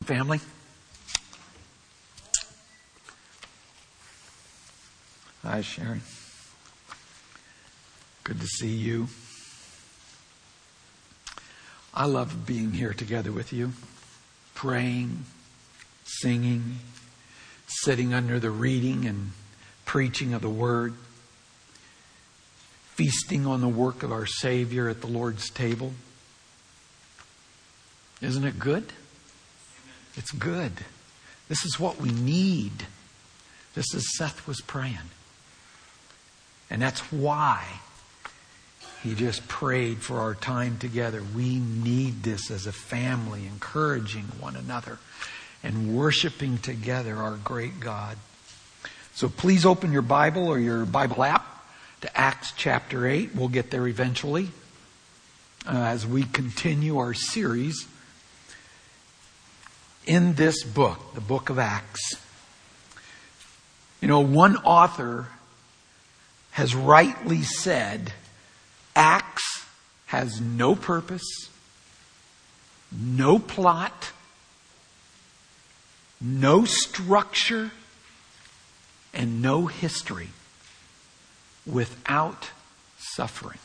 family. Hi, Sharon. Good to see you. I love being here together with you, praying, singing, sitting under the reading and preaching of the Word, feasting on the work of our Savior at the Lord's table. Isn't it good? It's good. This is what we need. Just as Seth was praying. And that's why he just prayed for our time together. We need this as a family, encouraging one another and worshiping together our great God. So please open your Bible or your Bible app to Acts chapter 8. We'll get there eventually as we continue our series in this book, the book of Acts. You know, one author has rightly said, Acts has no purpose, no plot, no structure, and no history without suffering.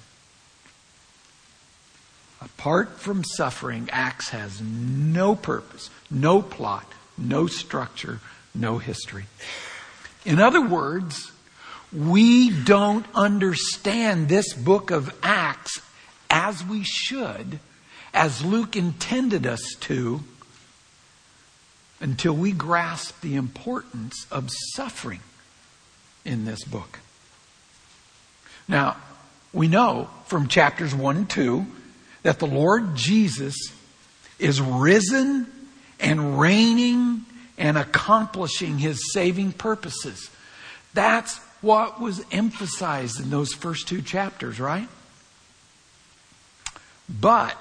Apart from suffering, Acts has no purpose, no plot, no structure, no history. In other words, we don't understand this book of Acts as we should, as Luke intended us to, until we grasp the importance of suffering in this book. Now, we know from chapters 1 and 2 that the Lord Jesus is risen and reigning and accomplishing His saving purposes. That's what was emphasized in those first 2 chapters, right? But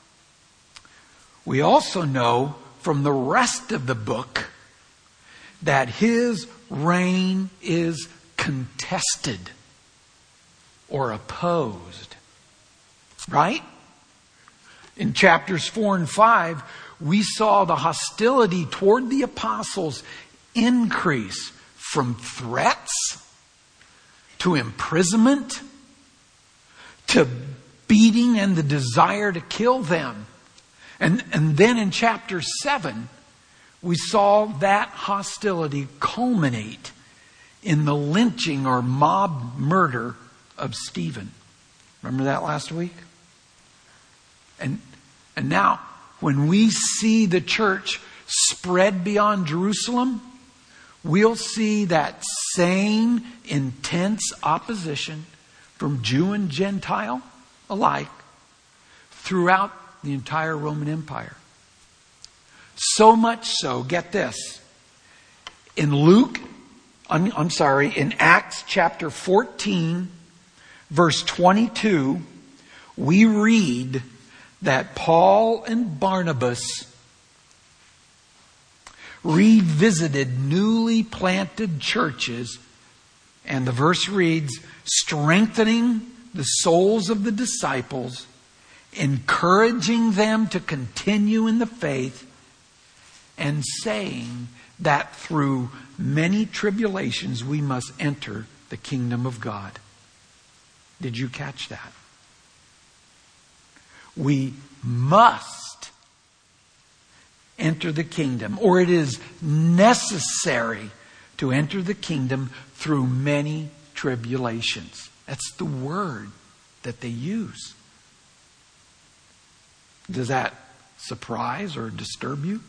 we also know from the rest of the book that His reign is contested or opposed, right? In chapters 4 and 5, we saw the hostility toward the apostles increase from threats to imprisonment to beating and the desire to kill them. And then in chapter 7, we saw that hostility culminate in the lynching or mob murder of Stephen. Remember that last week? And now, when we see the church spread beyond Jerusalem, we'll see that same intense opposition from Jew and Gentile alike throughout the entire Roman Empire. So much so, get this, in Acts chapter 14, verse 22, we read that Paul and Barnabas revisited newly planted churches, and the verse reads, strengthening the souls of the disciples, encouraging them to continue in the faith, and saying that through many tribulations we must enter the kingdom of God. Did you catch that? We must enter the kingdom, or it is necessary to enter the kingdom through many tribulations. That's the word that they use. Does that surprise or disturb you?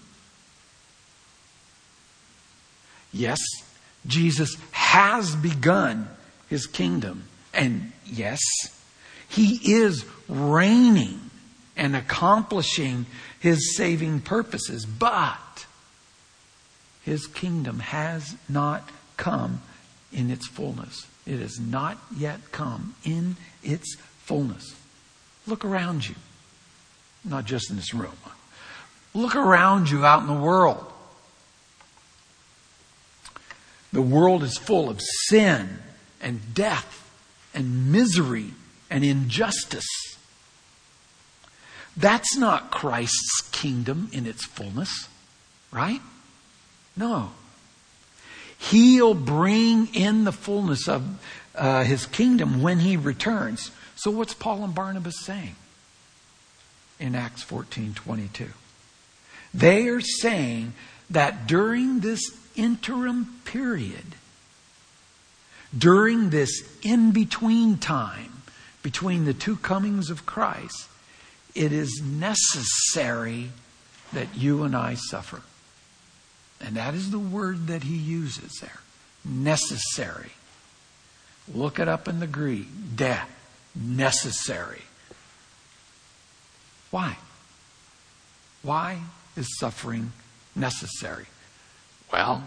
Yes, Jesus has begun His kingdom. And yes, He is reigning and accomplishing His saving purposes. But His kingdom has not come in its fullness. It has not yet come in its fullness. Look around you. Not just in this room. Look around you out in the world. The world is full of sin and death and misery and injustice. That's not Christ's kingdom in its fullness. Right? No. He'll bring in the fullness of His kingdom when He returns. So what's Paul and Barnabas saying in Acts 14:22? They are saying that during this interim period, during this in-between time, between the two comings of Christ, it is necessary that you and I suffer. And that is the word that he uses there. Necessary. Look it up in the Greek. Necessary. Why? Why is suffering necessary? Well,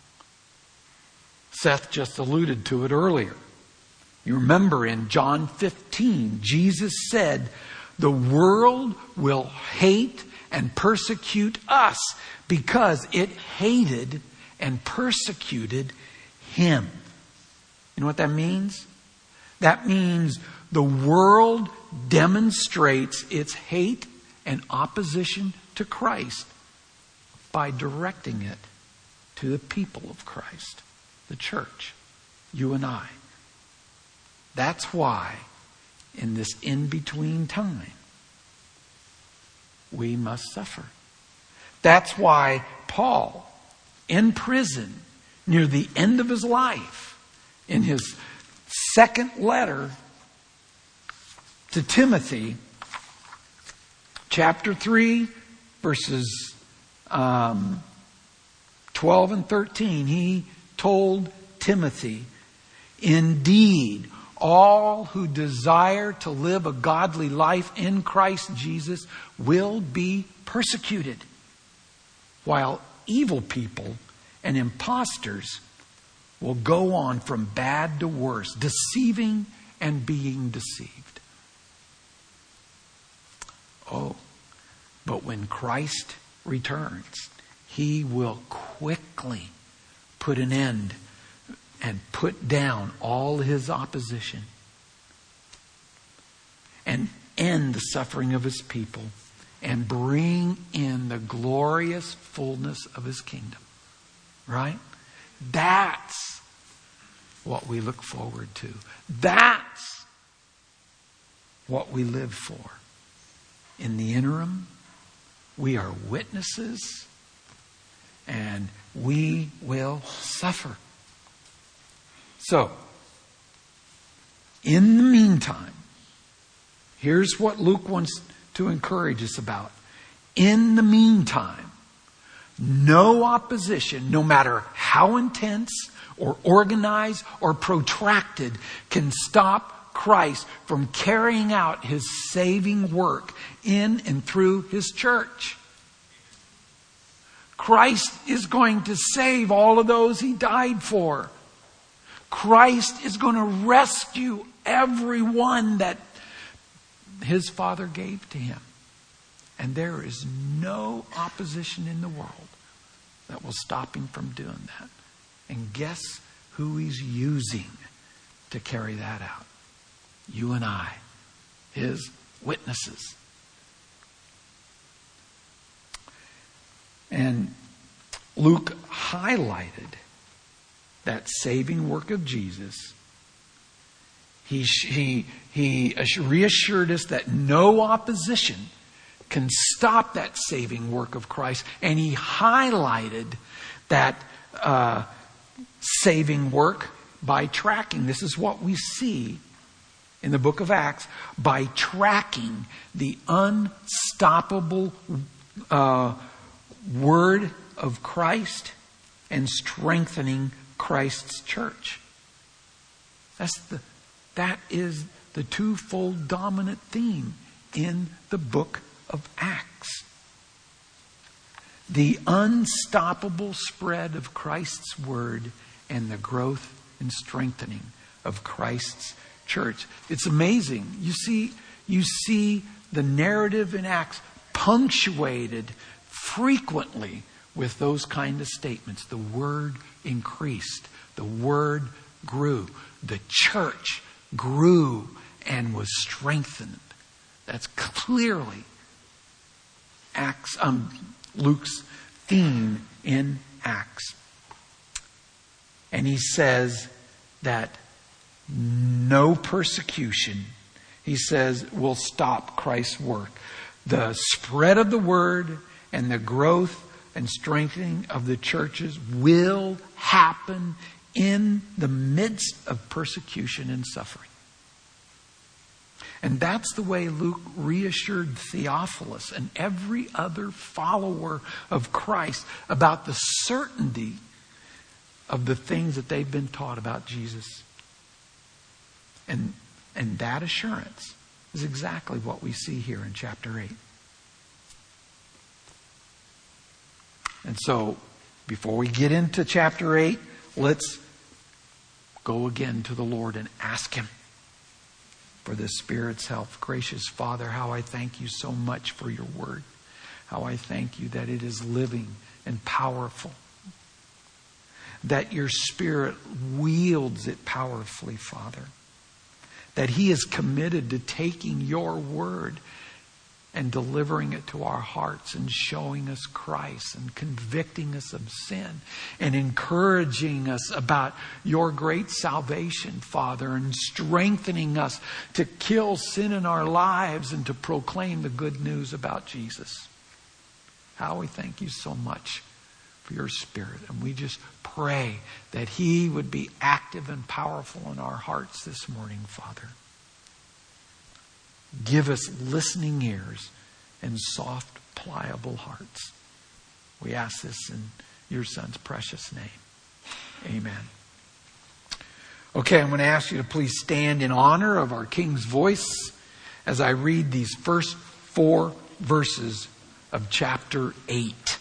Seth just alluded to it earlier. You remember in John 15, Jesus said, the world will hate and persecute us because it hated and persecuted Him. You know what that means? That means the world demonstrates its hate and opposition to Christ by directing it to the people of Christ, the church, you and I. That's why in this in-between time, we must suffer. That's why Paul, in prison, near the end of his life, in his second letter to Timothy, chapter 3, verses 12 and 13, he told Timothy, indeed, all who desire to live a godly life in Christ Jesus will be persecuted, while evil people and impostors will go on from bad to worse, deceiving and being deceived. Oh, but when Christ returns, He will quickly put an end and put down all His opposition and end the suffering of His people and bring in the glorious fullness of His kingdom. Right? That's what we look forward to. That's what we live for. In the interim, we are witnesses and we will suffer. So, in the meantime, here's what Luke wants to encourage us about. In the meantime, no opposition, no matter how intense or organized or protracted, can stop Christ from carrying out His saving work in and through His church. Christ is going to save all of those He died for. Christ is going to rescue everyone that His Father gave to Him. And there is no opposition in the world that will stop Him from doing that. And guess who He's using to carry that out? You and I, His witnesses. And Luke highlighted that saving work of Jesus. He reassured us that no opposition can stop that saving work of Christ. And he highlighted that saving work by tracking. This is what we see in the book of Acts, by tracking the unstoppable word of Christ and strengthening Christ's church. That is the twofold dominant theme in the book of Acts. The unstoppable spread of Christ's word and the growth and strengthening of Christ's church. It's amazing. You see the narrative in Acts punctuated frequently with those kind of statements. The word increased. The word grew. The church grew and was strengthened. That's clearly Luke's theme in Acts. And he says that no persecution, he says, will stop Christ's work. The spread of the word and the growth and strengthening of the churches will happen in the midst of persecution and suffering. And that's the way Luke reassured Theophilus and every other follower of Christ about the certainty of the things that they've been taught about Jesus. And that assurance is exactly what we see here in chapter 8. And so, before we get into chapter 8, let's go again to the Lord and ask Him for the Spirit's help. Gracious Father, how I thank you so much for your word. How I thank you that it is living and powerful. That your Spirit wields it powerfully, Father. That He is committed to taking your word and delivering it to our hearts and showing us Christ and convicting us of sin and encouraging us about your great salvation, Father, and strengthening us to kill sin in our lives and to proclaim the good news about Jesus. How we thank you so much for your Spirit. And we just pray that He would be active and powerful in our hearts this morning, Father. Give us listening ears and soft, pliable hearts. We ask this in your Son's precious name. Amen. Okay, I'm going to ask you to please stand in honor of our King's voice as I read these first 4 verses of chapter 8.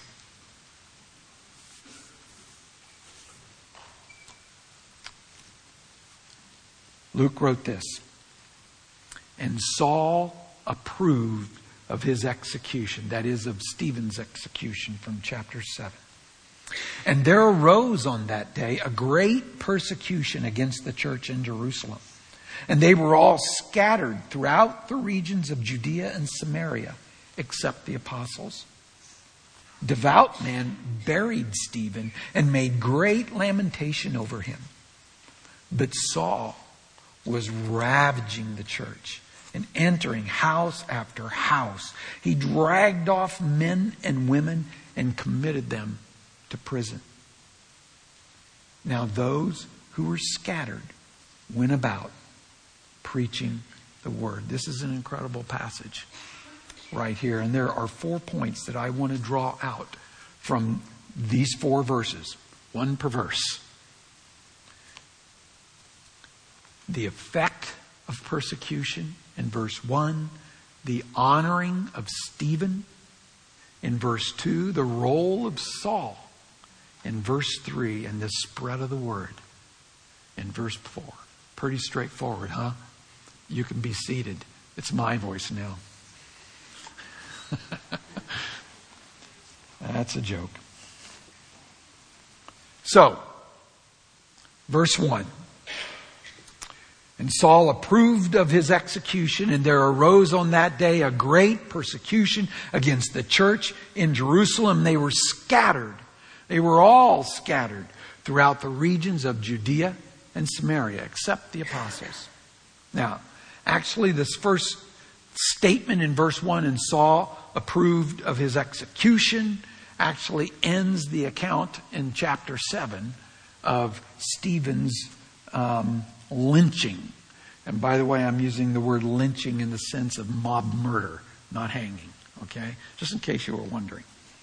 Luke wrote this. And Saul approved of his execution, that is, of Stephen's execution from chapter 7. And there arose on that day a great persecution against the church in Jerusalem. And they were all scattered throughout the regions of Judea and Samaria, except the apostles. Devout men buried Stephen and made great lamentation over him. But Saul was ravaging the church and entering house after house. He dragged off men and women and committed them to prison. Now those who were scattered went about preaching the word. This is an incredible passage right here. And there are 4 points that I want to draw out from these 4 verses. 1 per verse. The effect of persecution in verse 1. The honoring of Stephen in verse 2. The role of Saul in verse 3. And the spread of the word in verse 4. Pretty straightforward, huh? You can be seated. It's my voice now. That's a joke. So, verse 1. And Saul approved of his execution, and there arose on that day a great persecution against the church in Jerusalem. They were scattered. They were all scattered throughout the regions of Judea and Samaria, except the apostles. Now, actually, this first statement in verse 1, and Saul approved of his execution, actually ends the account in chapter 7 of Stephen's lynching. And by the way, I'm using the word lynching in the sense of mob murder, not hanging. Okay? Just in case you were wondering.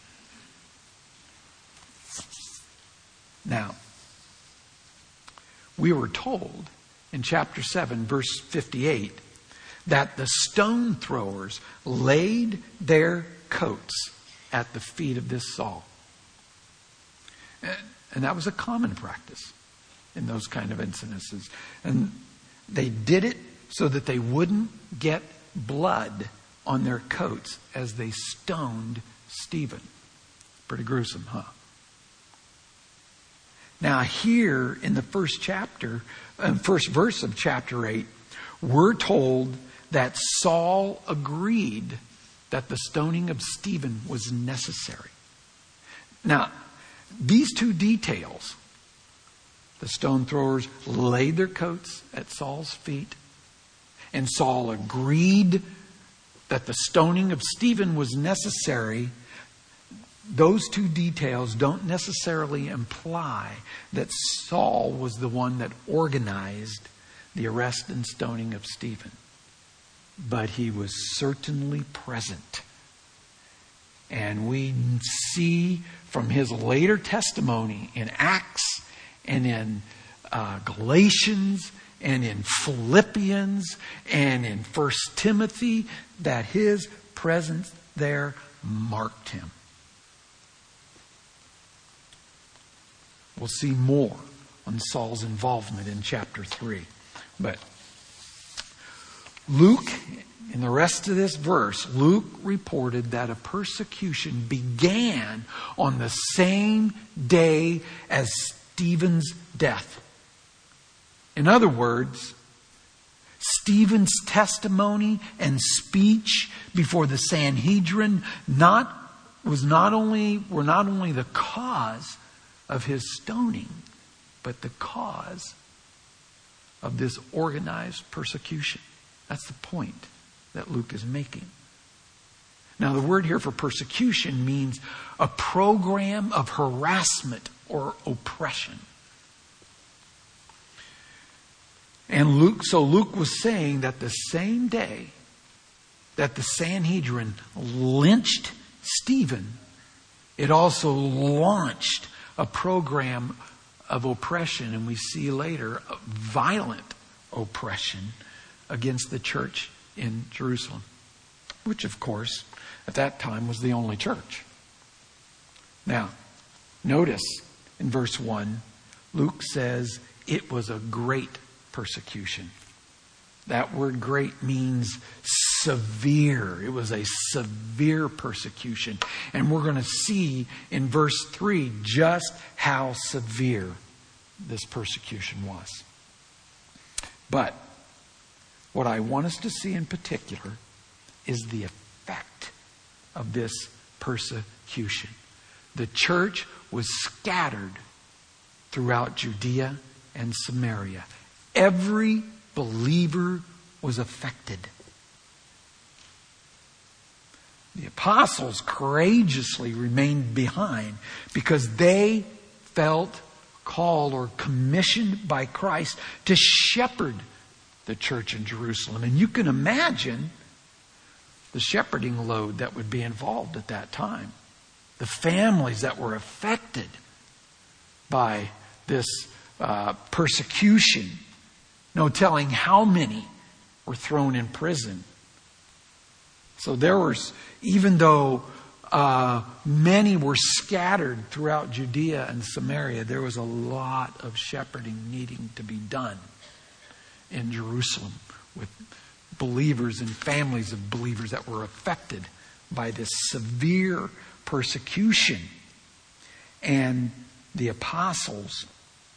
Now, we were told in chapter 7, verse 58, that the stone throwers laid their coats at the feet of this Saul. And that was a common practice in those kind of incidences. And they did it so that they wouldn't get blood on their coats as they stoned Stephen. Pretty gruesome, huh? Now here in the first verse of chapter 8, we're told that Saul agreed that the stoning of Stephen was necessary. Now, these two details, the stone throwers laid their coats at Saul's feet, and Saul agreed that the stoning of Stephen was necessary. Those two details don't necessarily imply that Saul was the one that organized the arrest and stoning of Stephen. But he was certainly present. And we see from his later testimony in Acts and in Galatians and in Philippians and in 1 Timothy that his presence there marked him. We'll see more on Saul's involvement in chapter 3. But Luke, in the rest of this verse, Luke reported that a persecution began on the same day as Stephen's death. In other words, Stephen's testimony and speech before the Sanhedrin were not only the cause of his stoning, but the cause of this organized persecution. That's the point that Luke is making. Now, the word here for persecution means a program of harassment or oppression. And Luke was saying that the same day that the Sanhedrin lynched Stephen, it also launched a program of oppression, and we see later violent oppression against the church in Jerusalem, which of course at that time was the only church. Now, notice in verse 1, Luke says it was a great persecution. That word great means severe. It was a severe persecution. And we're going to see in verse 3 just how severe this persecution was. But what I want us to see in particular is the effect of this persecution. The church was scattered throughout Judea and Samaria. Every believer was affected. The apostles courageously remained behind because they felt called or commissioned by Christ to shepherd the church in Jerusalem. And you can imagine the shepherding load that would be involved at that time. The families that were affected by this persecution. No telling how many were thrown in prison. So there was, even though many were scattered throughout Judea and Samaria, there was a lot of shepherding needing to be done in Jerusalem with believers and families of believers that were affected by this severe persecution. And the apostles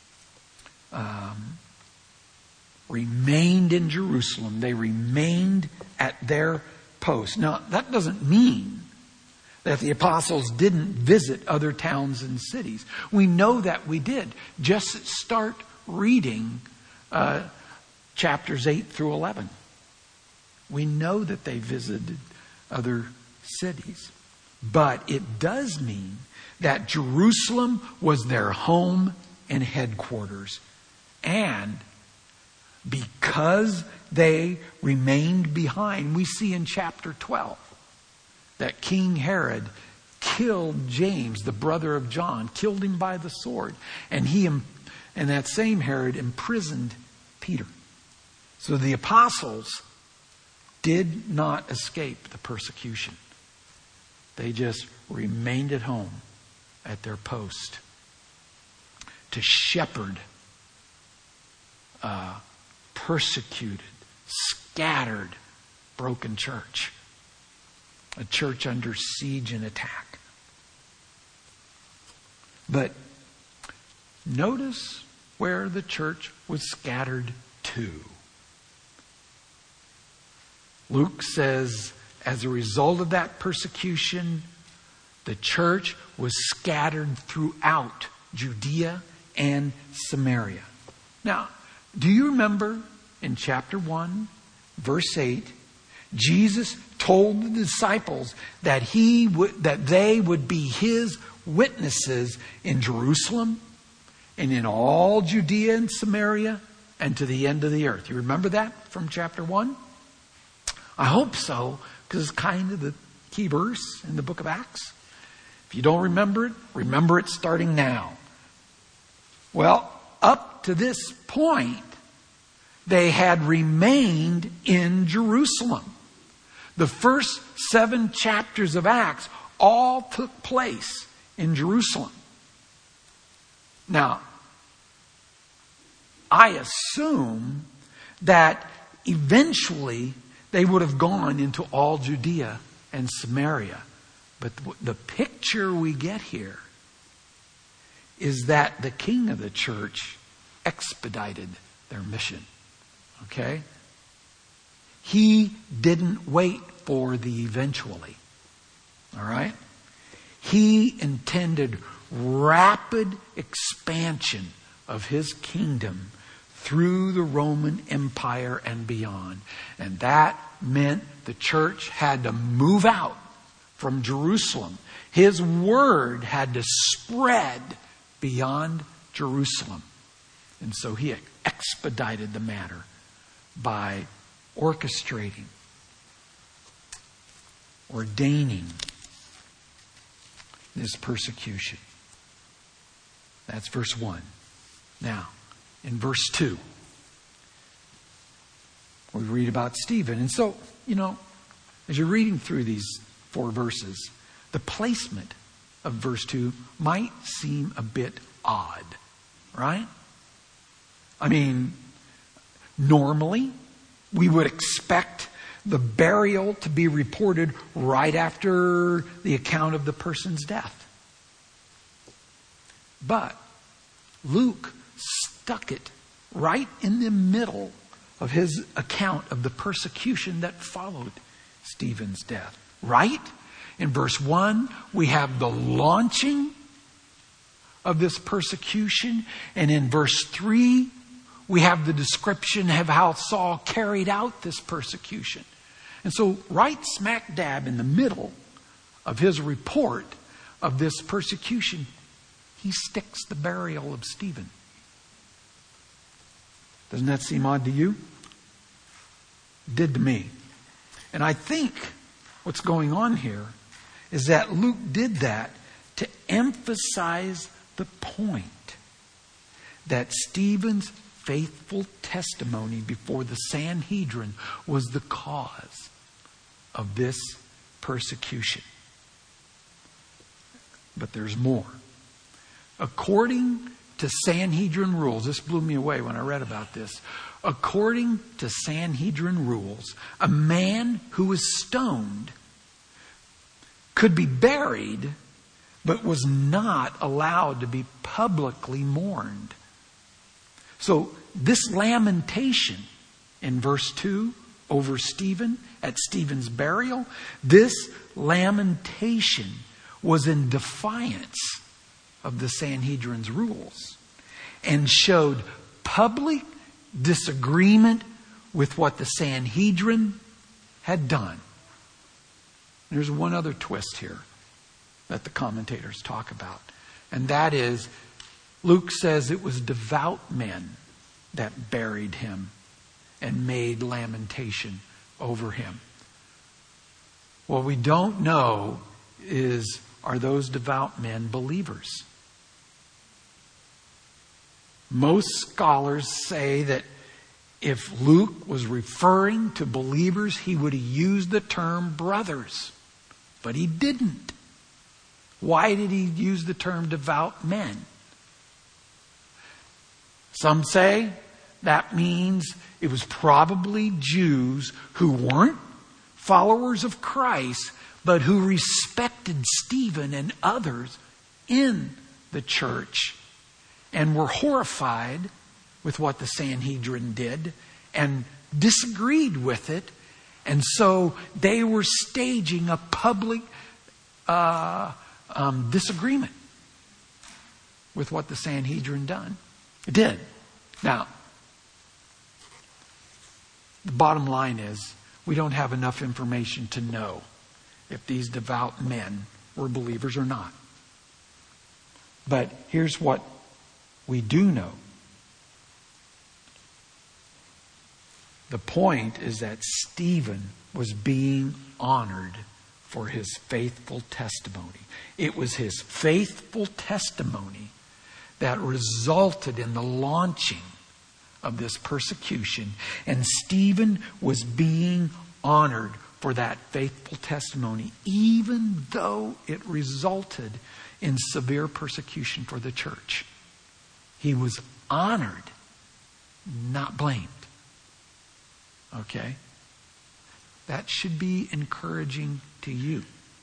remained in Jerusalem. They remained at their post. Now, that doesn't mean that the apostles didn't visit other towns and cities. We know that we did. Just start reading chapters 8 through 11. We know that they visited other cities. But it does mean that Jerusalem was their home and headquarters. And because they remained behind, we see in chapter 12 that King Herod killed James, the brother of John, killed him by the sword. And that same Herod imprisoned Peter. So the apostles did not escape the persecution. They just remained at home at their post to shepherd persecuted, scattered, broken church. A church under siege and attack. But notice where the church was scattered to. Luke says, as a result of that persecution, the church was scattered throughout Judea and Samaria. Now, do you remember in chapter 1, verse 8, Jesus told the disciples that they would be His witnesses in Jerusalem and in all Judea and Samaria and to the end of the earth. You remember that from chapter 1? I hope so, because it's kind of the key verse in the book of Acts. If you don't remember it starting now. Well, up to this point, they had remained in Jerusalem. The first 7 chapters of Acts all took place in Jerusalem. Now, I assume that eventually they would have gone into all Judea and Samaria. But the picture we get here is that the king of the church expedited their mission. Okay? He didn't wait for the eventually. All right? He intended rapid expansion of His kingdom through the Roman Empire and beyond. And that meant the church had to move out from Jerusalem. His word had to spread beyond Jerusalem. And so He expedited the matter by orchestrating, ordaining this persecution. That's verse 1. Now, in verse 2, we read about Stephen. And so, as you're reading through these 4 verses, the placement of verse 2 might seem a bit odd, right? I mean, normally we would expect the burial to be reported right after the account of the person's death. But Luke stuck it right in the middle of his account of the persecution that followed Stephen's death. Right? In verse 1, we have the launching of this persecution. And in verse 3, we have the description of how Saul carried out this persecution. And so right smack dab in the middle of his report of this persecution, he sticks the burial of Stephen. Doesn't that seem odd to you? It did to me. And I think what's going on here is that Luke did that to emphasize the point that Stephen's faithful testimony before the Sanhedrin was the cause of this persecution. But there's more. According to Sanhedrin rules, this blew me away when I read about this. According to Sanhedrin rules, a man who was stoned could be buried, but was not allowed to be publicly mourned. So this lamentation in verse 2 over Stephen at Stephen's burial, this lamentation was in defiance of the Sanhedrin's rules and showed public disagreement with what the Sanhedrin had done. There's one other twist here that the commentators talk about. And that is, Luke says it was devout men that buried him and made lamentation over him. What we don't know is, are those devout men believers? Most scholars say that if Luke was referring to believers, he would have used the term brothers. But he didn't. Why did he use the term devout men? Some say that means it was probably Jews who weren't followers of Christ, but who respected Stephen and others in the church and were horrified with what the Sanhedrin did and disagreed with it. And so they were staging a public disagreement with what the Sanhedrin done. It did. Now, the bottom line is we don't have enough information to know if these devout men were believers or not. But here's what we do know. The point is that Stephen was being honored for his faithful testimony. It was his faithful testimony that resulted in the launching of this persecution. And Stephen was being honored for that faithful testimony, even though it resulted in severe persecution for the church. He was honored, not blamed. Okay? That should be encouraging to you.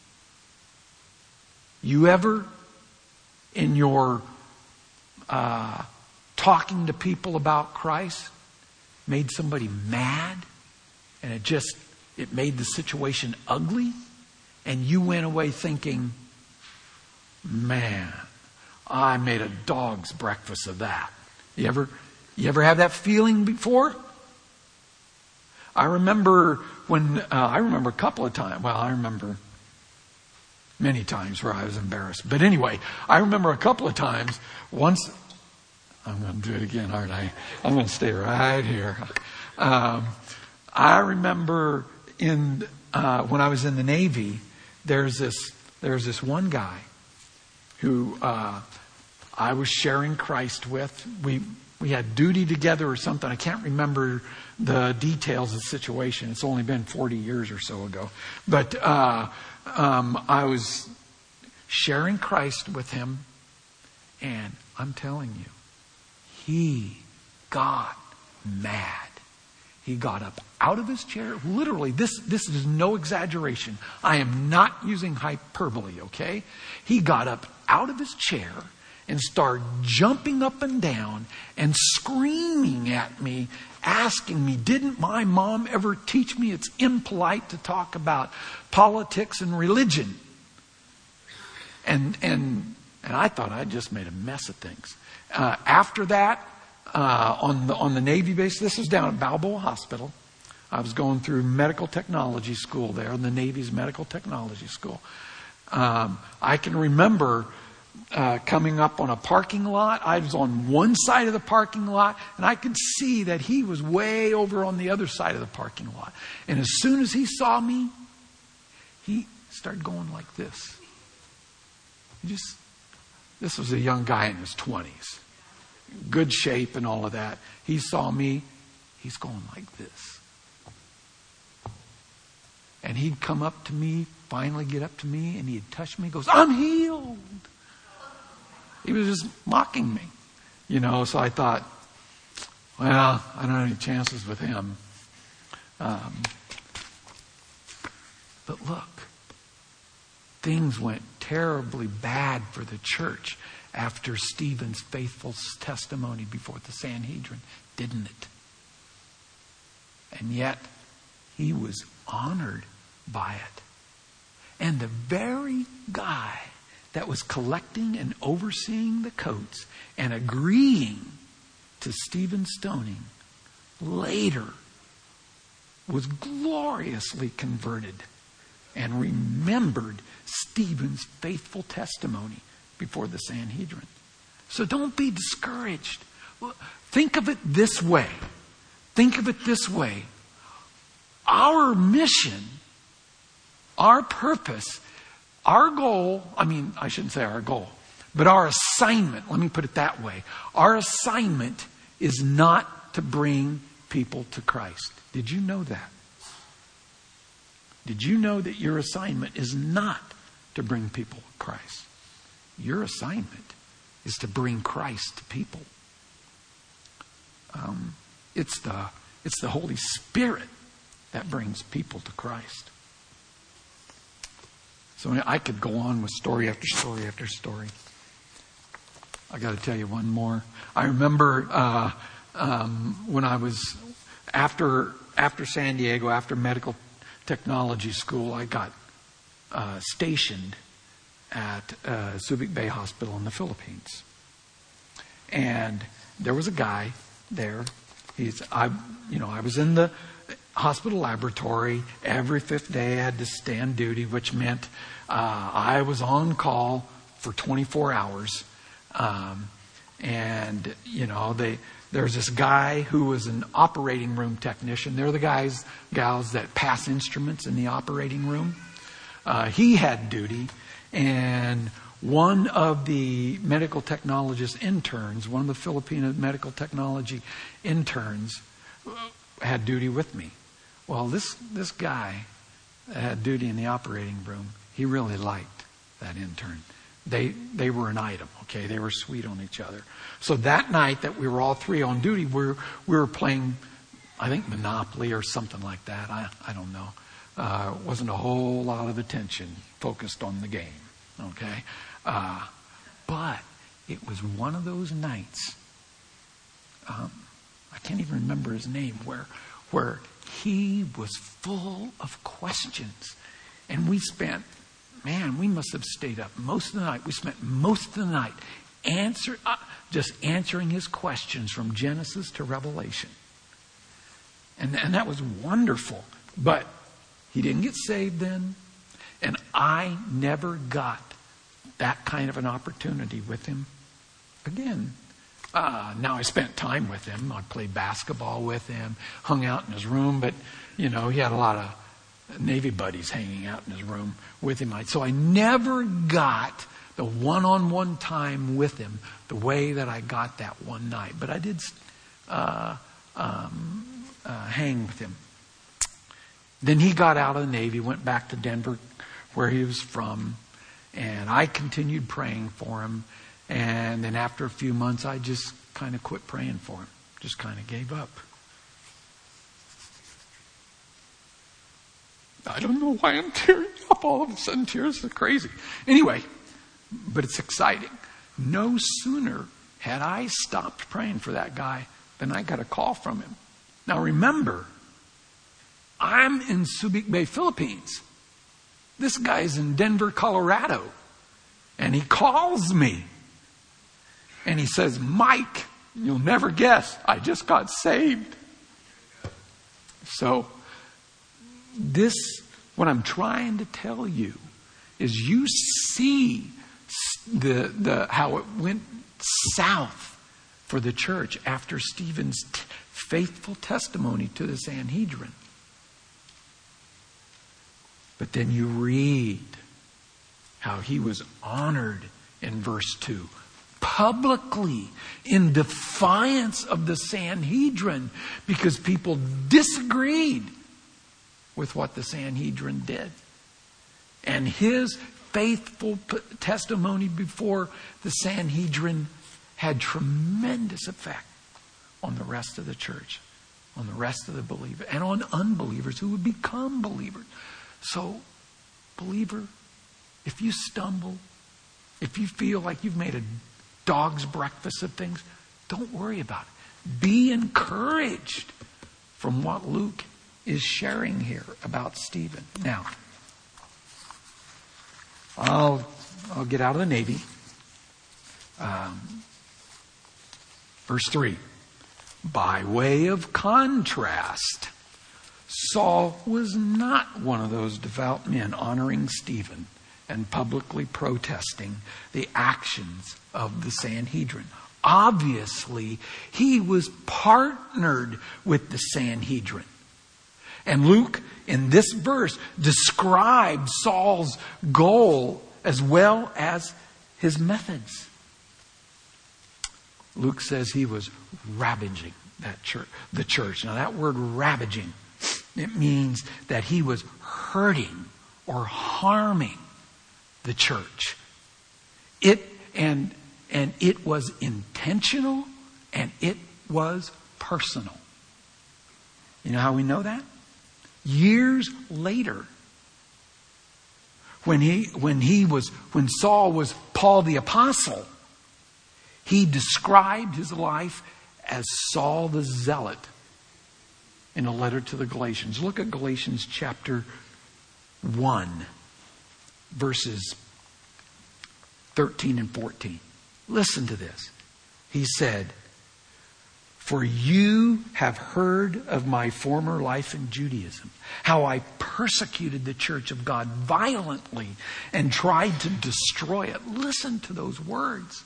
You ever, in your talking to people about Christ, made somebody mad and it made the situation ugly, and you went away thinking, man, I made a dog's breakfast of that. You ever have that feeling before? I remember a couple of times. Well, I remember many times where I was embarrassed. But anyway, I remember a couple of times. Once, I'm going to do it again, aren't I? I'm going to stay right here. I remember when I was in the Navy, there's this one guy who I was sharing Christ with. We had duty together or something. I can't remember the details of the situation. It's only been 40 years or so ago. But I was sharing Christ with him, and I'm telling you, he got mad. He got up out of his chair. Literally, this is no exaggeration. I am not using hyperbole, okay? He got up out of his chair and started jumping up and down and screaming at me, asking me, didn't my mom ever teach me it's impolite to talk about politics and religion? And I thought I just made a mess of things. After that, on the Navy base, this was down at Balboa Hospital. I was going through medical technology school there, in the Navy's medical technology school. I can remember coming up on a parking lot. I was on one side of the parking lot, and I could see that he was way over on the other side of the parking lot. And as soon as he saw me, he started going like this. This was a young guy in his 20s. Good shape and all of that. He saw me, he's going like this. And he'd come up to me, finally get up to me, and he'd touch me, goes, I'm healed. He was just mocking me. So I thought, well, I don't have any chances with him. But look, things went terribly bad for the church after Stephen's faithful testimony before the Sanhedrin, didn't it? And yet, he was honored by it. And the very guy that was collecting and overseeing the coats and agreeing to Stephen's stoning later was gloriously converted and remembered Stephen's faithful testimony before the Sanhedrin. So don't be discouraged. Think of it this way. Our mission, our purpose, our goal, I shouldn't say our goal, but our assignment, let me put it that way. Our assignment is not to bring people to Christ. Did you know that? Did you know that your assignment is not to bring people to Christ? Your assignment is to bring Christ to people. It's the Holy Spirit that brings people to Christ. So I could go on with story after story after story. I got to tell you one more. I remember when I was after San Diego, after medical technology school, I got stationed at Subic Bay Hospital in the Philippines. And there was a guy there. I was in the hospital laboratory. Every fifth day I had to stand duty, which meant I was on call for 24 hours. There's this guy who was an operating room technician. They're the gals that pass instruments in the operating room. He had duty, and one of the medical technologist interns, one of the Filipino medical technology interns, had duty with me. Well, this guy that had duty in the operating room, he really liked that intern. They were an item, okay? They were sweet on each other. So that night that we were all three on duty, we were playing, I think, Monopoly or something like that. I don't know. Wasn't a whole lot of attention focused on the game, okay? But it was one of those nights, I can't even remember his name, where he was full of questions. And we must have stayed up most of the night. We spent most of the night just answering his questions from Genesis to Revelation. And that was wonderful. But he didn't get saved then. And I never got that kind of an opportunity with him again. Now I spent time with him. I played basketball with him, hung out in his room. But, he had a lot of Navy buddies hanging out in his room with him. So I never got the one-on-one time with him the way that I got that one night. But I did hang with him. Then he got out of the Navy, went back to Denver, where he was from, and I continued praying for him. And then after a few months, I just kind of quit praying for him. Just kind of gave up. I don't know why I'm tearing up all of a sudden. Tears are crazy. Anyway, but it's exciting. No sooner had I stopped praying for that guy than I got a call from him. Now remember, I'm in Subic Bay, Philippines. This guy's in Denver, Colorado. And he calls me. And he says, Mike, you'll never guess, I just got saved. So, what I'm trying to tell you is you see how it went south for the church after Stephen's faithful testimony to the Sanhedrin. But then you read how he was honored in verse 2. Publicly, in defiance of the Sanhedrin, because people disagreed with what the Sanhedrin did. And his faithful testimony before the Sanhedrin had tremendous effect on the rest of the church, on the rest of the believers, and on unbelievers who would become believers. So, believer, if you stumble, if you feel like you've made a dog's breakfast of things, don't worry about it. Be encouraged from what Luke is sharing here about Stephen. Now, I'll get out of the Navy. Verse 3. By way of contrast, Saul was not one of those devout men honoring Stephen and publicly protesting the actions of the Sanhedrin. Obviously, he was partnered with the Sanhedrin. And Luke, in this verse, describes Saul's goal as well as his methods. Luke says he was ravaging the church. Now that word ravaging, it means that he was hurting or harming the church. It was intentional and it was personal. You know how we know that? Years later, when Saul was Paul the Apostle, he described his life as Saul the Zealot in a letter to the Galatians. Look at Galatians chapter 1, verses 13 and 14. Listen to this. He said, "For you have heard of my former life in Judaism, how I persecuted the church of God violently and tried to destroy it." Listen to those words.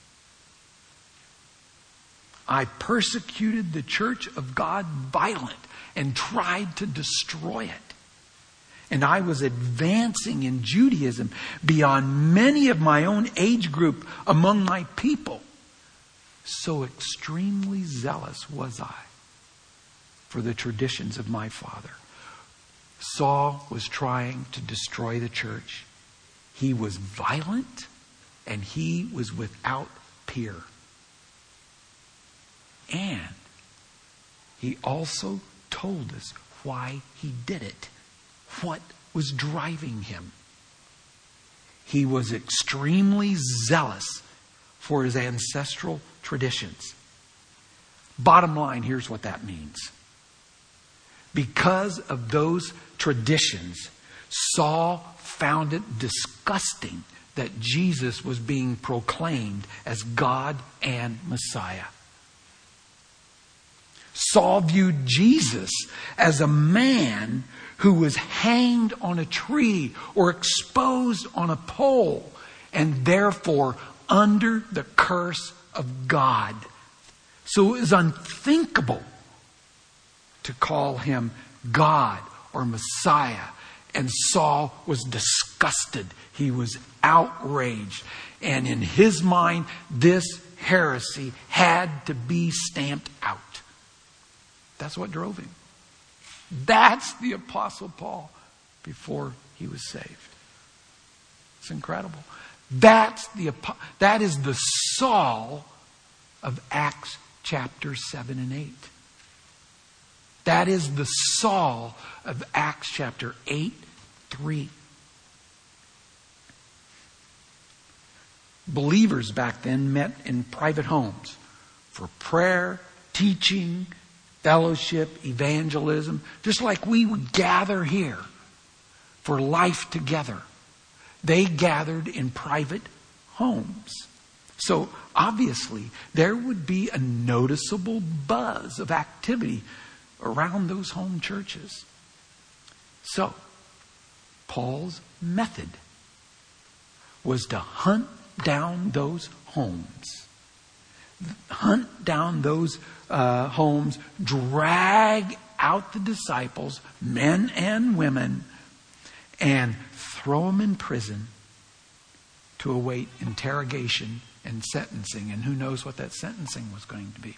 I persecuted the church of God violent and tried to destroy it. And I was advancing in Judaism beyond many of my own age group among my people. So extremely zealous was I for the traditions of my father. Saul was trying to destroy the church. He was violent and he was without peer. And he also told us why he did it. What was driving him? He was extremely zealous for his ancestral traditions. Bottom line, here's what that means. Because of those traditions, Saul found it disgusting that Jesus was being proclaimed as God and Messiah. Saul viewed Jesus as a man who was hanged on a tree or exposed on a pole and therefore under the curse of God. So it was unthinkable to call him God or Messiah. And Saul was disgusted. He was outraged. And in his mind, this heresy had to be stamped out. That's what drove him. That's the Apostle Paul before he was saved. It's incredible. That is the Saul of Acts chapter 7 and 8. That is the Saul of Acts chapter 8, 3. Believers back then met in private homes for prayer, teaching, fellowship, evangelism, just like we would gather here for life together. They gathered in private homes. So obviously there would be a noticeable buzz of activity around those home churches. So Paul's method was to hunt down those homes. Hunt down those homes, drag out the disciples, men and women, and throw them in prison to await interrogation and sentencing. And who knows what that sentencing was going to be.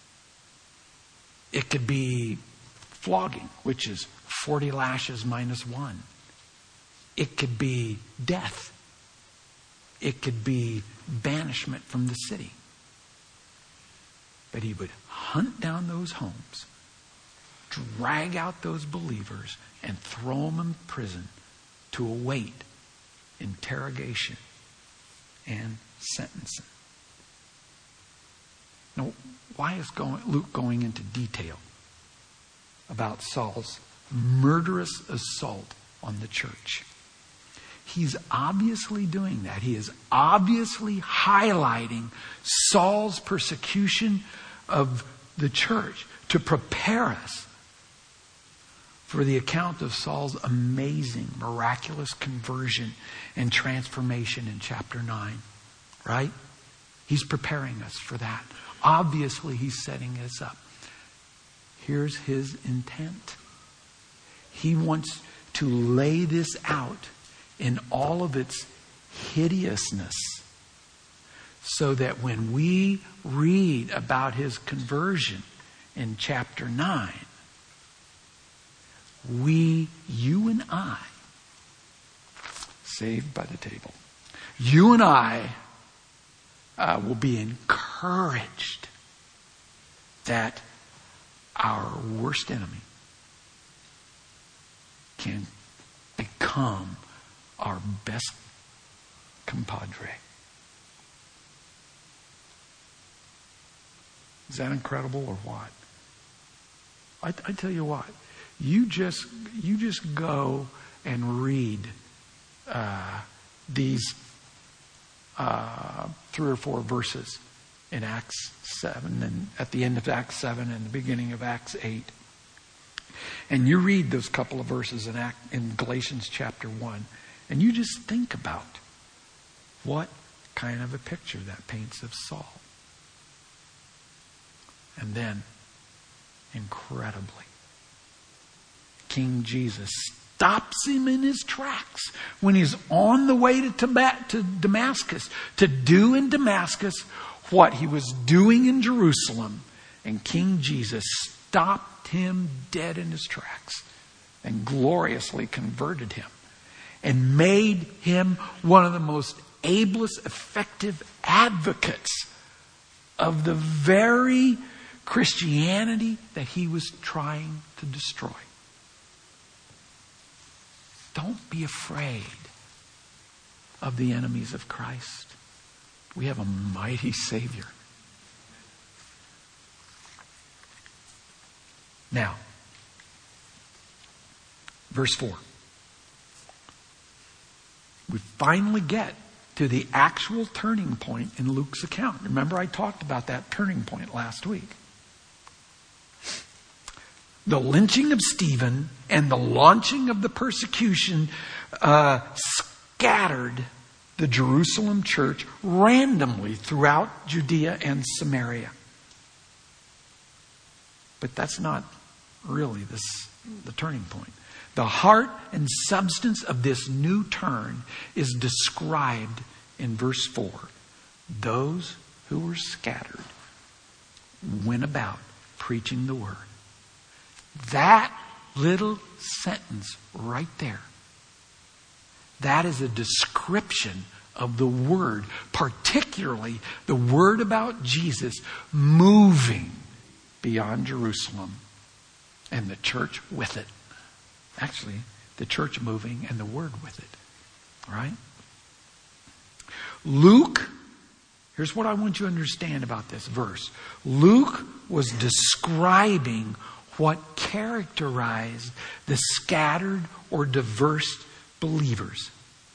It could be flogging, which is 40 lashes minus 1. It could be death. It could be banishment from the city. But he would hunt down those homes, drag out those believers, and throw them in prison to await interrogation and sentencing. Now, why is Luke going into detail about Saul's murderous assault on the church? He's obviously doing that. He is obviously highlighting Saul's persecution of the church to prepare us for the account of Saul's amazing, miraculous conversion and transformation in chapter 9. Right? He's preparing us for that. Obviously, he's setting us up. Here's his intent. He wants to lay this out in all of its hideousness, so that when we read about his conversion in chapter 9, you and I, saved by the table, you and I will be encouraged that our worst enemy can become our best compadre. Is that incredible or what? I tell you what, you just go and read these 3 or 4 verses in Acts 7 and at the end of Acts 7 and the beginning of Acts 8. And you read those couple of verses in Galatians chapter 1, and you just think about what kind of a picture that paints of Saul. And then, incredibly, King Jesus stops him in his tracks when he's on the way to Damascus, to do in Damascus what he was doing in Jerusalem. And King Jesus stopped him dead in his tracks and gloriously converted him and made him one of the most ablest, effective advocates of the very Christianity that he was trying to destroy. Don't be afraid of the enemies of Christ. We have a mighty Savior. Now, verse 4. We finally get to the actual turning point in Luke's account. Remember, I talked about that turning point last week. The lynching of Stephen and the launching of the persecution scattered the Jerusalem church randomly throughout Judea and Samaria. But that's not really the turning point. The heart and substance of this new turn is described in verse 4. Those who were scattered went about preaching the word. That little sentence right there, that is a description of the word, particularly the word about Jesus moving beyond Jerusalem and the church with it. Actually, the church moving and the word with it. Right? Luke, here's what I want you to understand about this verse. Luke was describing what characterized the scattered or diverse believers.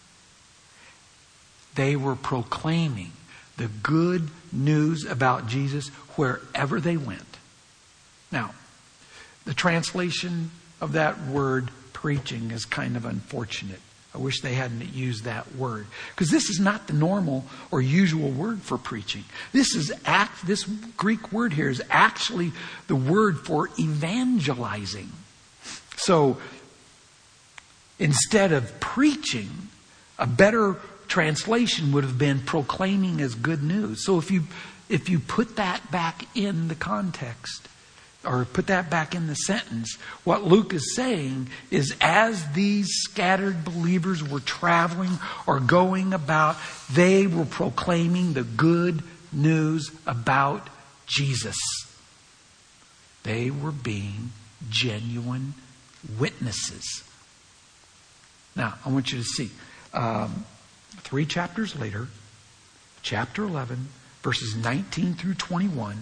They were proclaiming the good news about Jesus wherever they went. Now, the translation of that word preaching is kind of unfortunate. I wish they hadn't used that word, because this is not the normal or usual word for preaching. This Greek word here is actually the word for evangelizing. So instead of preaching, a better translation would have been proclaiming as good news. So if you put that back in the context, or put that back in the sentence, what Luke is saying is, as these scattered believers were traveling or going about, they were proclaiming the good news about Jesus. They were being genuine witnesses. Now, I want you to see 3 chapters later, chapter 11, verses 19 through 21,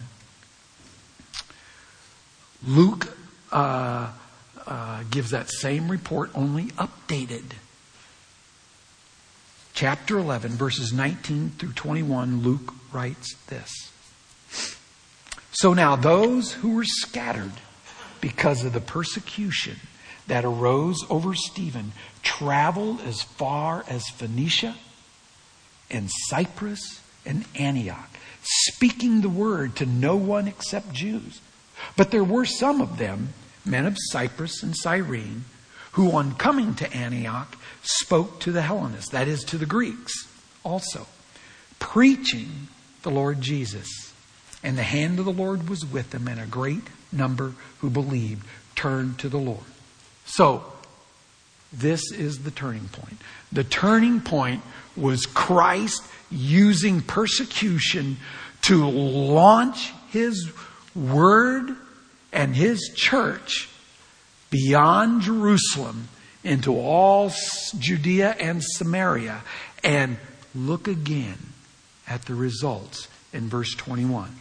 Luke gives that same report, only updated. Chapter 11, verses 19 through 21, Luke writes this. So now those who were scattered because of the persecution that arose over Stephen traveled as far as Phoenicia and Cyprus and Antioch, speaking the word to no one except Jews. But there were some of them, men of Cyprus and Cyrene, who on coming to Antioch spoke to the Hellenists, that is to the Greeks also, preaching the Lord Jesus. And the hand of the Lord was with them, and a great number who believed turned to the Lord. So, this is the turning point. The turning point was Christ using persecution to launch His word and His church beyond Jerusalem into all Judea and Samaria. And look again at the results in verse 21.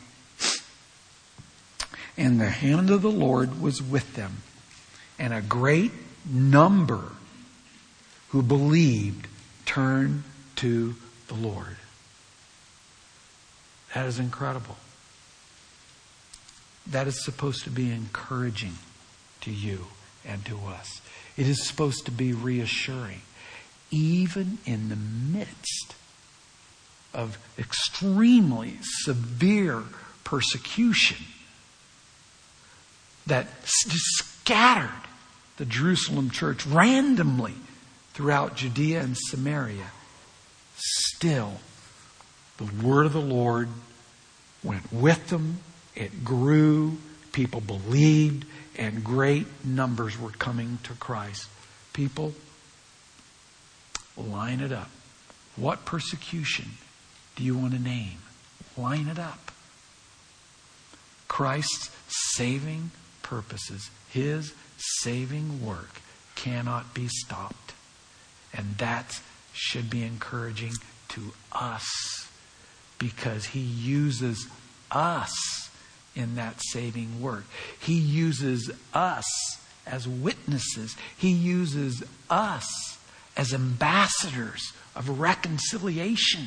And the hand of the Lord was with them, and a great number who believed turned to the Lord. That is incredible. That is supposed to be encouraging to you and to us. It is supposed to be reassuring. Even in the midst of extremely severe persecution that scattered the Jerusalem church randomly throughout Judea and Samaria, still the word of the Lord went with them. It grew. People believed, and great numbers were coming to Christ. People, line it up. What persecution do you want to name? Line it up. Christ's saving purposes, His saving work cannot be stopped. And that should be encouraging to us, because He uses us in that saving work. He uses us as witnesses. He uses us as ambassadors of reconciliation.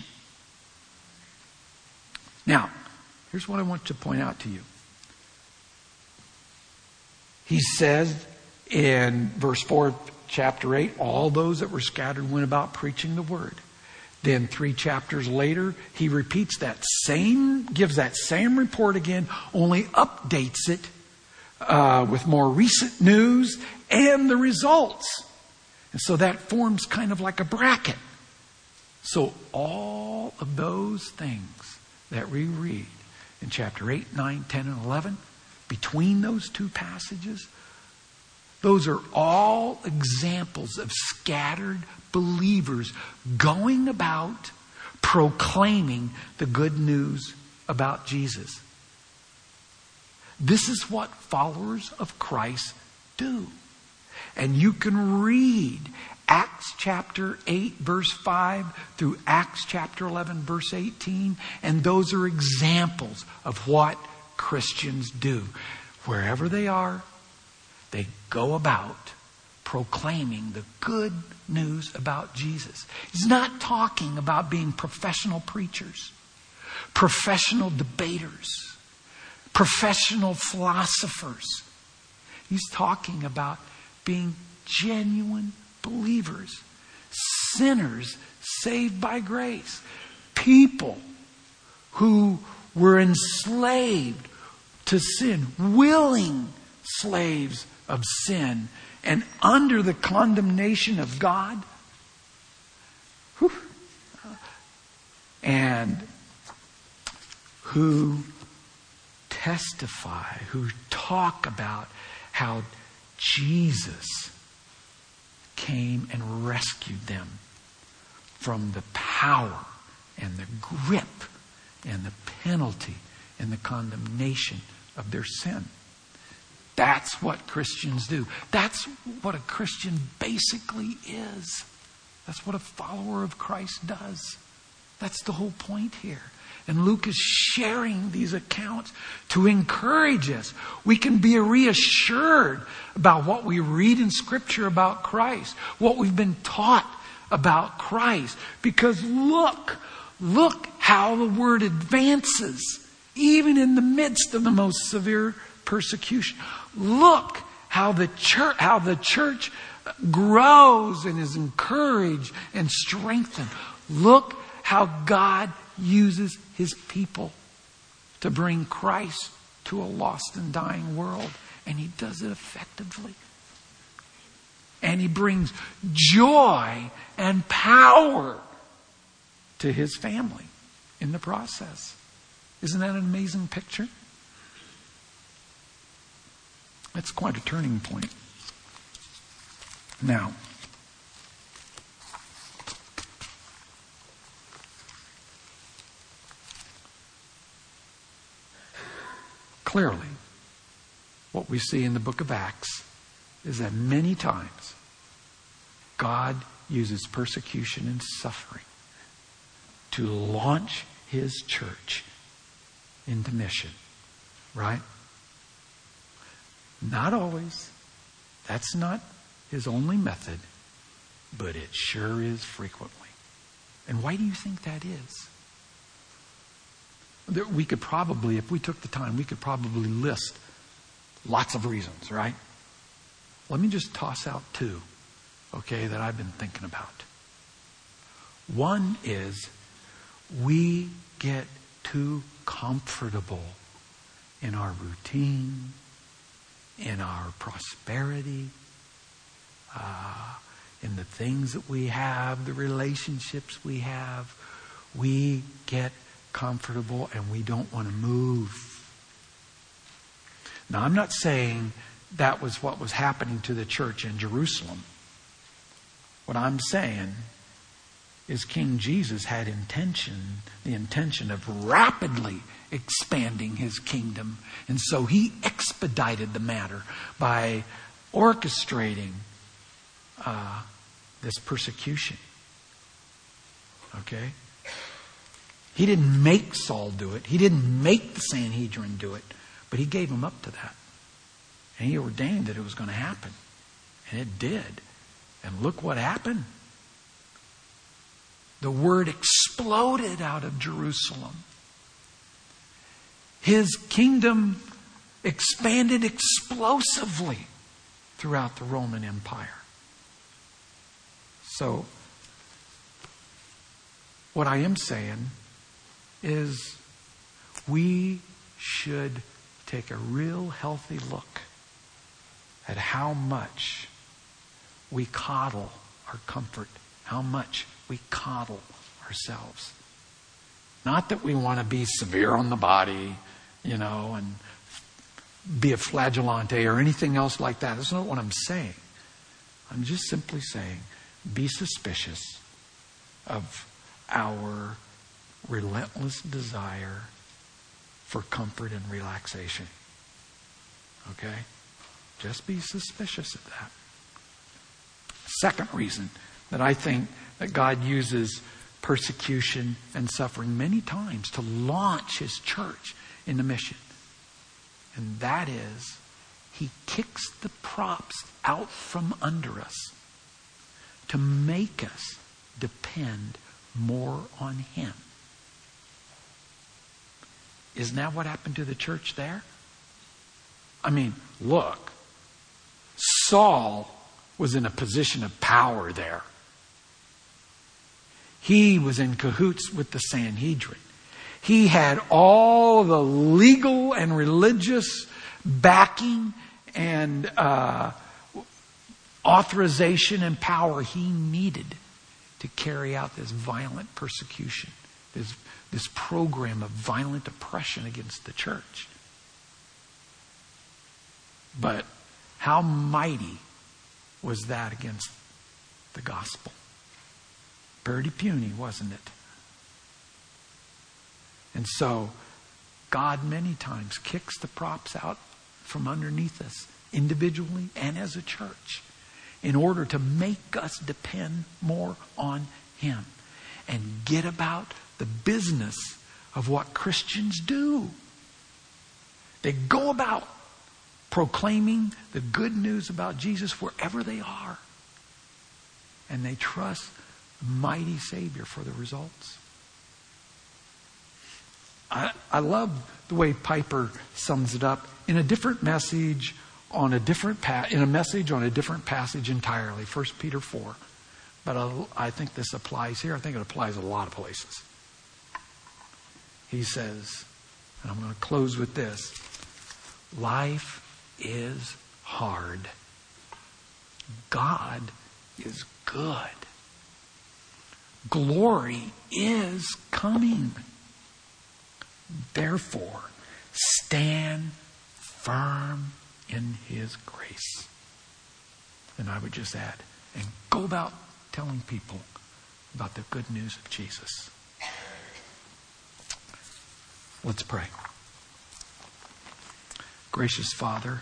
Now, here's what I want to point out to you. He says in verse 4, chapter 8, all those that were scattered went about preaching the word. Then 3 chapters later, he repeats that same, gives that same report again, only updates it with more recent news and the results. And so that forms kind of like a bracket. So all of those things that we read in chapter 8, 9, 10, and 11, between those two passages, those are all examples of scattered believers going about proclaiming the good news about Jesus. This is what followers of Christ do. And you can read Acts chapter 8 verse 5 through Acts chapter 11 verse 18, and those are examples of what Christians do. Wherever they are, they go about proclaiming the good news about Jesus. He's not talking about being professional preachers, professional debaters, professional philosophers. He's talking about being genuine believers, sinners saved by grace, people who were enslaved to sin, willing slaves of sin, and under the condemnation of God. Whew. And who testify, who talk about how Jesus came and rescued them from the power and the grip and the penalty and the condemnation of their sin. That's what Christians do. That's what a Christian basically is. That's what a follower of Christ does. That's the whole point here. And Luke is sharing these accounts to encourage us. We can be reassured about what we read in Scripture about Christ, what we've been taught about Christ. Because look how the word advances, even in the midst of the most severe persecution. Look how the church grows and is encouraged and strengthened. Look how God uses His people to bring Christ to a lost and dying world. And He does it effectively. And He brings joy and power to His family in the process. Isn't that an amazing picture? That's quite a turning point. Now, clearly, what we see in the book of Acts is that many times God uses persecution and suffering to launch His church into mission. Right? Not always. That's not His only method, but it sure is frequently. And why do you think that is? We could probably, if we took the time, we could probably list lots of reasons, right? Let me just toss out two, okay, that I've been thinking about. One is we get too comfortable in our routine, in our prosperity, in the things that we have, the relationships we have. We get comfortable and we don't want to move. Now, I'm not saying that was what was happening to the church in Jerusalem. What I'm saying is King Jesus had the intention of rapidly expanding his kingdom. And so he expedited the matter by orchestrating this persecution. Okay? He didn't make Saul do it. He didn't make the Sanhedrin do it. But he gave him up to that. And he ordained that it was going to happen. And it did. And look what happened. The word exploded out of Jerusalem. His kingdom expanded explosively throughout the Roman Empire. So, what I am saying is we should take a real healthy look at how much we coddle our comfort, how much we coddle ourselves. Not that we want to be severe on the body, and be a flagellante or anything else like that. That's not what I'm saying. I'm just simply saying, be suspicious of our relentless desire for comfort and relaxation. Okay? Just be suspicious of that. Second reason that I think that God uses persecution and suffering many times to launch his church into mission. And that is, he kicks the props out from under us to make us depend more on him. Isn't that what happened to the church there? I mean, look. Saul was in a position of power there. He was in cahoots with the Sanhedrin. He had all the legal and religious backing and authorization and power he needed to carry out this violent persecution, this program of violent oppression against the church. But how mighty was that against the gospel? Pretty puny, wasn't it? And so, God many times kicks the props out from underneath us, individually and as a church, in order to make us depend more on him and get about the business of what Christians do. They go about proclaiming the good news about Jesus wherever they are. And they trust the mighty Savior for the results. I love the way Piper sums it up in a different message on a different passage entirely, 1 Peter 4. But I think this applies here. I think it applies a lot of places. He says, and I'm going to close with this, life is hard. God is good. Glory is coming. Therefore, stand firm in his grace. And I would just add, and go about telling people about the good news of Jesus. Let's pray. Gracious Father,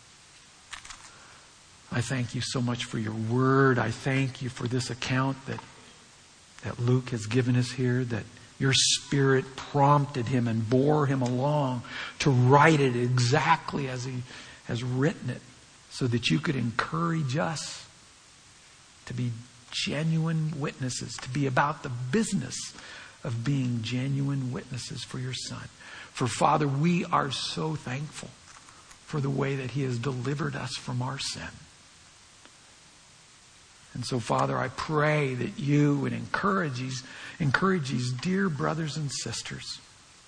I thank you so much for your word. I thank you for this account that Luke has given us here, that your Spirit prompted him and bore him along to write it exactly as he has written it, so that you could encourage us to be genuine witnesses, to be about the business of being genuine witnesses for your Son. For Father, we are so thankful for the way that He has delivered us from our sin. And so, Father, I pray that you would encourage these dear brothers and sisters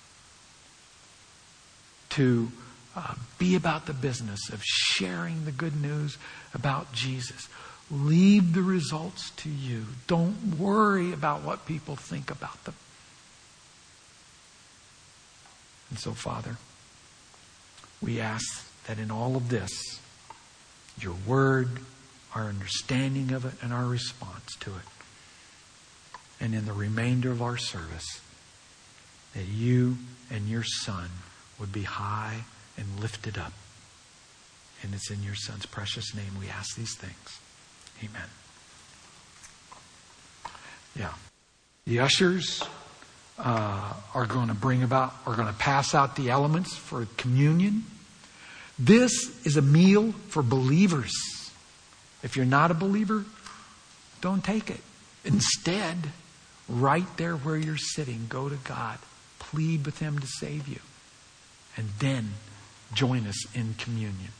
to be about the business of sharing the good news about Jesus. Leave the results to you. Don't worry about what people think about them. And so, Father, we ask that in all of this, your word, our understanding of it, and our response to it, and in the remainder of our service, that you and your Son would be high and lifted up. And it's in your Son's precious name we ask these things. Amen. Yeah. The ushers are going to pass out the elements for communion. This is a meal for believers. If you're not a believer, don't take it. Instead, right there where you're sitting, go to God. Plead with Him to save you. And then join us in communion.